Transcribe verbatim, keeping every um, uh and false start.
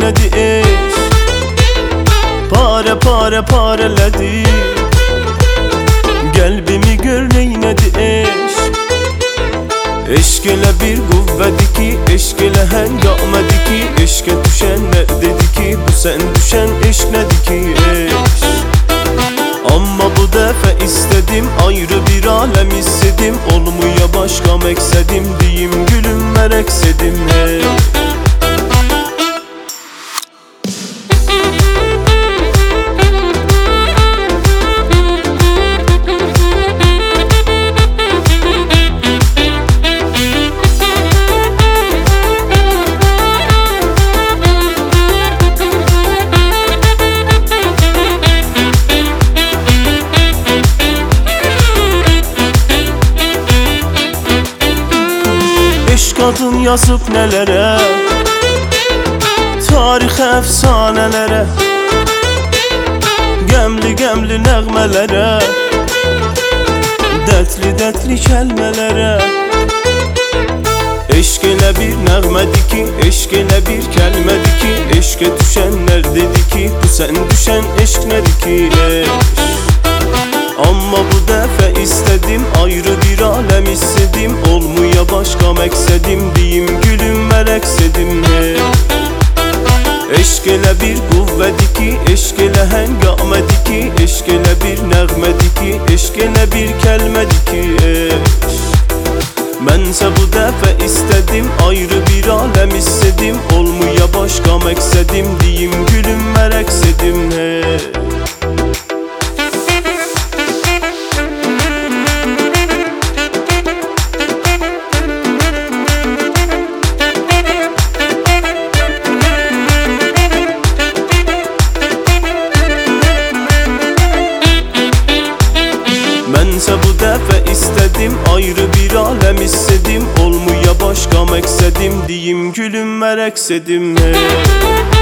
neynedi eş, pare pare pareledi. Gelbimi gör neynedi eş. Eşk ele bir kuvvedi ki, eşk ele hengamedi ki. Eşke düşen ne dedi ki, bu sen düşen eşk nedi ki eş. Amma bu defa istedim, ayrı bir alem istedim. Olmuyor başka meksedim, diyeyim gülüm mereksedim hey. Kadın yazıp nelere, tarih efsanelere, gemli gemli nəğmelere, dertli dertli kelimelere. Eşk elə bir nəğmədi ki, eşk elə bir kəlmədi ki. Eşke düşenler dedi ki, bu sen düşen eşk nədir ki eşk. Amma bu dəfə istedim, ayrı bir alem istedim. Olmuyor başka meksedim, diyeyim gülüm mereksedim hey. Eşk elə bir kuvvedi ki, eşk elə hengamedi ki. Eşk elə bir nəğmedi ki, eşk elə bir kəlmədi ki eşk. Mənsə bu dəfə istedim, ayrı bir alem istedim. Olmuyor başka meksedim, diyeyim gülüm mereksedim hey. Mənsə bu dəfə istedim, ayrı bir alem istedim. Olmuyor başka meksedim, diyeyim gülüm mereksedim hey.